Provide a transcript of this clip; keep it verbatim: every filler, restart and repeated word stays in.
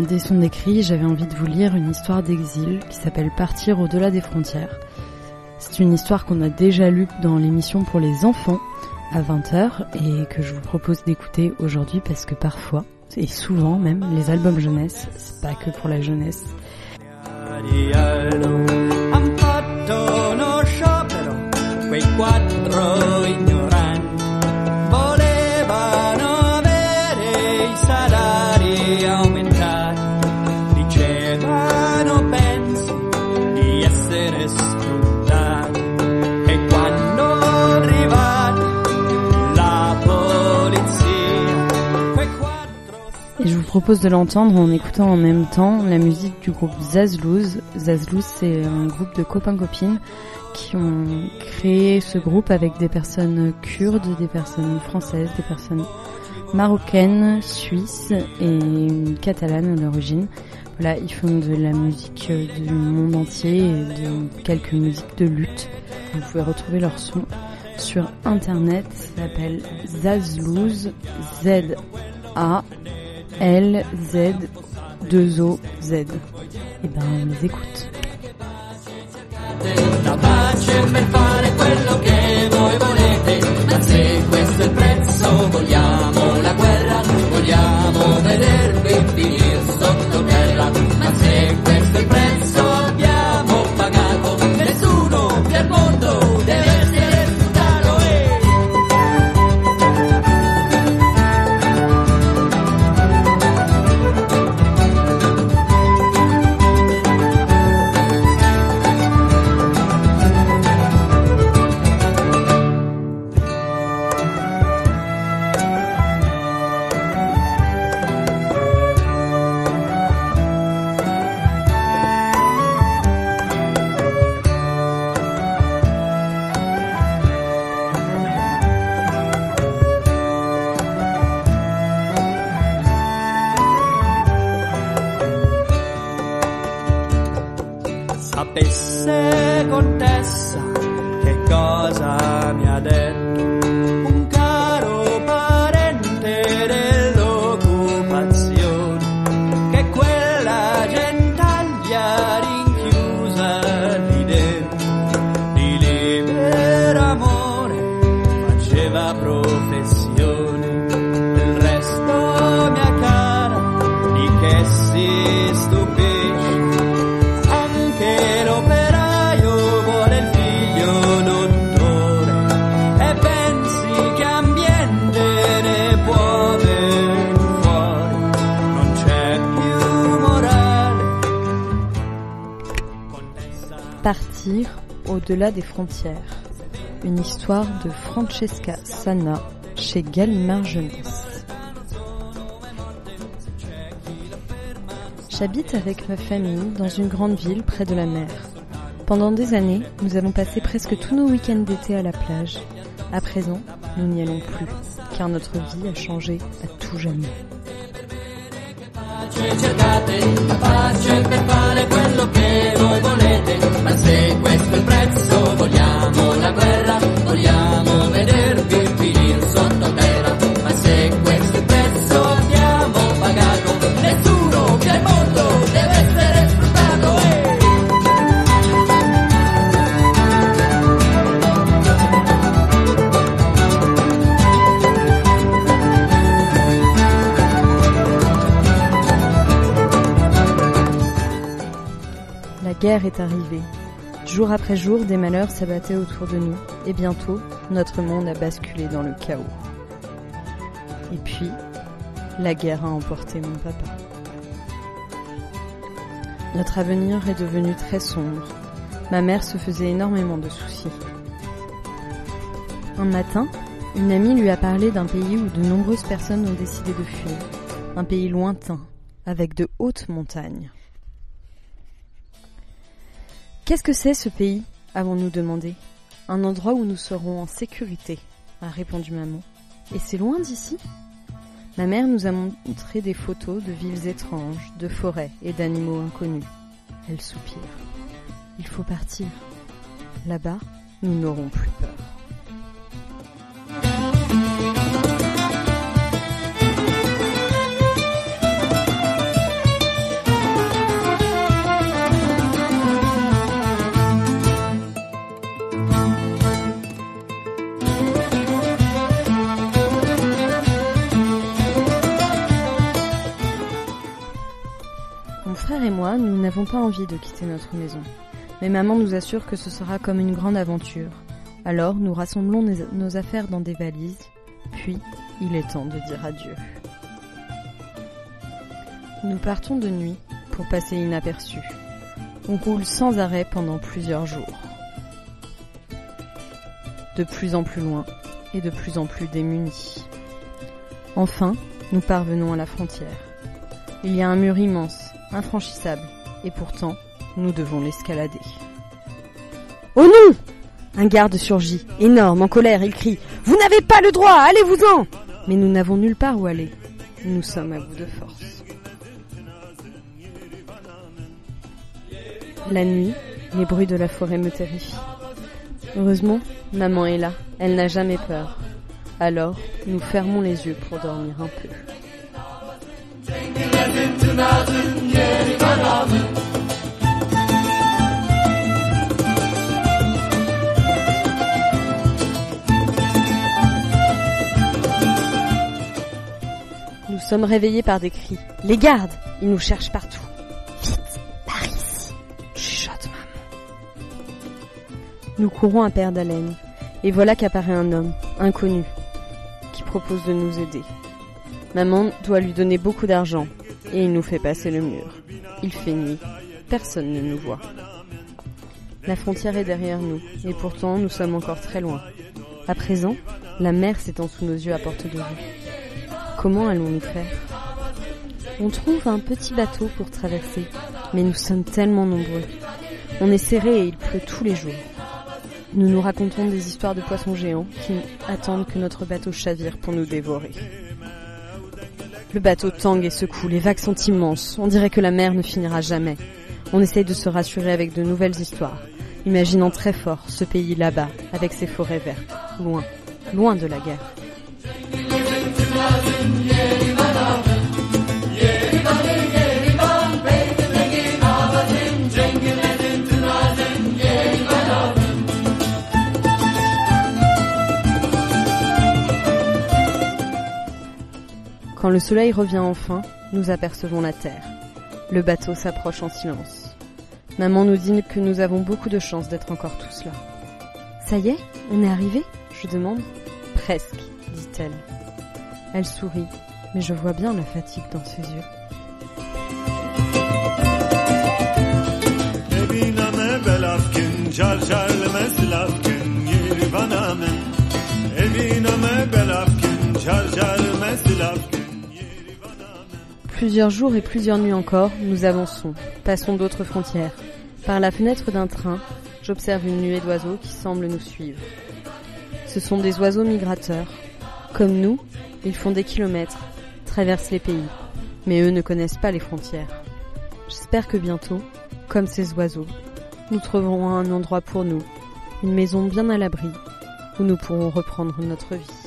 des sons d'écrit, j'avais envie de vous lire une histoire d'exil qui s'appelle « Partir au-delà des frontières ». C'est une histoire qu'on a déjà lue dans l'émission pour les enfants à vingt heures et que je vous propose d'écouter aujourd'hui parce que parfois, et souvent même, les albums jeunesse, c'est pas que pour la jeunesse. Et je vous propose de l'entendre en écoutant en même temps la musique du groupe Zazlouz. Zazlouz, c'est un groupe de copains-copines qui ont créé ce groupe avec des personnes kurdes, des personnes françaises, des personnes marocaines, suisses et catalanes à l'origine. Voilà, ils font de la musique du monde entier et de quelques musiques de lutte. Vous pouvez retrouver leur son sur internet, ça s'appelle Zazlouz, Z A L Z deux O Z. Et ben on les écoute. La pace per fare quello che voi volete, ma se questo è il prezzo vogliamo la guerra, vogliamo vedervi finire sotto terra, ma se questo è il prezzo abbiamo pagato, nessuno più al mondo deve essere sfruttato. E sapesse contessa che cosa mi ha detto un caro parente dell'occupazione, che quella gentaglia rinchiusa lì dentro di libero amore faceva professione, del resto mia cara di che si stupisce. L'operaio vuole il figlio dottore e pensi che ambiente ne può venire fuori, non c'è più morale. Partir au-delà des frontières. Une histoire de Francesca Sanna chez Gallimard Jeunesse. J'habite avec ma famille dans une grande ville près de la mer. Pendant des années, nous avons passé presque tous nos week-ends d'été à la plage. À présent, nous n'y allons plus, car notre vie a changé à tout jamais. La guerre est arrivée. Jour après jour, des malheurs s'abattaient autour de nous, et bientôt, notre monde a basculé dans le chaos. Et puis, la guerre a emporté mon papa. Notre avenir est devenu très sombre. Ma mère se faisait énormément de soucis. Un matin, une amie lui a parlé d'un pays où de nombreuses personnes ont décidé de fuir. Un pays lointain, avec de hautes montagnes. Qu'est-ce que c'est ce pays ? avons-nous demandé. Un endroit où nous serons en sécurité, a répondu maman. Et c'est loin d'ici ? Ma mère nous a montré des photos de villes étranges, de forêts et d'animaux inconnus. Elle soupire. Il faut partir. Là-bas, nous n'aurons plus peur. pas envie de quitter notre maison, mais maman nous assure que ce sera comme une grande aventure. Alors nous rassemblons nos affaires dans des valises, puis il est temps de dire adieu. Nous partons de nuit pour passer inaperçus. On roule sans arrêt pendant plusieurs jours. De plus en plus loin et de plus en plus démunis. Enfin, nous parvenons à la frontière. Il y a un mur immense, infranchissable, et pourtant, nous devons l'escalader. Oh non! Un garde surgit, énorme, en colère, il crie « Vous n'avez pas le droit, allez-vous-en !» Mais nous n'avons nulle part où aller. Nous sommes à bout de force. La nuit, les bruits de la forêt me terrifient. Heureusement, maman est là, elle n'a jamais peur. Alors, nous fermons les yeux pour dormir un peu. Nous sommes réveillés par des cris. Les gardes, ils nous cherchent partout. Vite, par ici, chuchote maman. Nous courons à perte d'haleine, et voilà qu'apparaît un homme, inconnu, qui propose de nous aider. Maman doit lui donner beaucoup d'argent, et il nous fait passer le mur. Il fait nuit, personne ne nous voit. La frontière est derrière nous, et pourtant nous sommes encore très loin. À présent, la mer s'étend sous nos yeux à portée de vue. Comment allons-nous faire ? On trouve un petit bateau pour traverser, mais nous sommes tellement nombreux. On est serrés et il pleut tous les jours. Nous nous racontons des histoires de poissons géants qui attendent que notre bateau chavire pour nous dévorer. Le bateau tangue et secoue, les vagues sont immenses, on dirait que la mer ne finira jamais. On essaye de se rassurer avec de nouvelles histoires, imaginant très fort ce pays là-bas, avec ses forêts vertes, loin, loin de la guerre. Quand le soleil revient enfin, nous apercevons la terre. Le bateau s'approche en silence. Maman nous dit que nous avons beaucoup de chance d'être encore tous là. « Ça y est, on est arrivé ?» je demande. « Presque », dit-elle. Elle sourit, mais je vois bien la fatigue dans ses yeux. Plusieurs jours et plusieurs nuits encore, nous avançons, passons d'autres frontières. Par la fenêtre d'un train, j'observe une nuée d'oiseaux qui semblent nous suivre. Ce sont des oiseaux migrateurs. Comme nous, ils font des kilomètres, traversent les pays, mais eux ne connaissent pas les frontières. J'espère que bientôt, comme ces oiseaux, nous trouverons un endroit pour nous, une maison bien à l'abri, où nous pourrons reprendre notre vie.